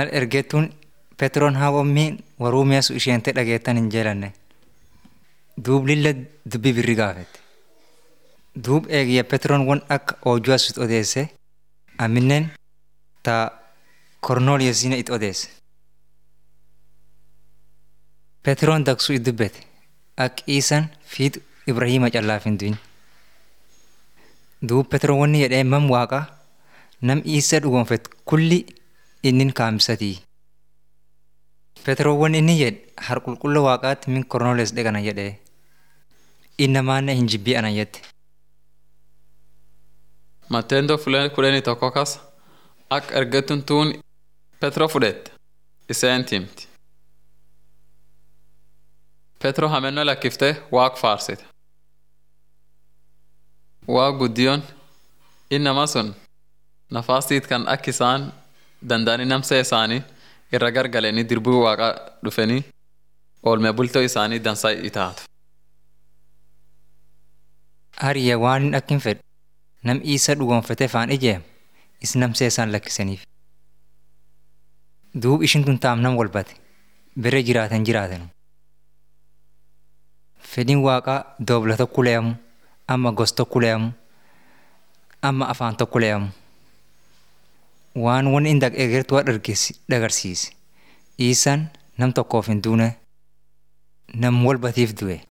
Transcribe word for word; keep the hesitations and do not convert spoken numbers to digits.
mal ergettuun Petroon hawwammiin waruu mi'aasu isheentee dhageettan hin jeelanne. Duub lilla dubbii birri gaafette. Duub eegiyya Petroon wan akka oojjuu as odeesse amineen taa Kornooliyasiina it odeesse. Petroon daksuu it dubbete akka iisan fiixu Ibrahiima callaaf hin du'in. Duub Petroon wanni jedhee mam waaqaa nam Iisaa dhugoonfet kulli innin kaamsatii. Petroon wanni inni jedhe harqulqulla waaqaatti min Kornooliyas dhaqana jedhee. Innamaanne hin jibbii ana jette. Matteendoo kudhanii tokko kas akka ergettuun tuun Petroo fudhette iseen timti. Petroo hamennoo lakkiftee waaq faarsite. Waaq guddiyoon innama sun nafaasiit kan akka isaan danda'anii namsee isaanii irra gargalanii dirbuu waaqaa dhufanii oolme bultoo isaanii dansaa itaatu. Hariyya waan hin akkin fedhu nam Iisaa dhugoonfatee faan ijeem is namsee isaan lakkisaniif. Duub ishin tun taamnam walbate bira jiraatan jiraatanu. Fedhiin waaqaa doobla tokko le'amu amma gos tokko le'amu amma afaan tokko le'amu. Waan wanni inni egertuu dhagarsiise. Iisaan nam tokkoof hin duune nam walbatiif du'e.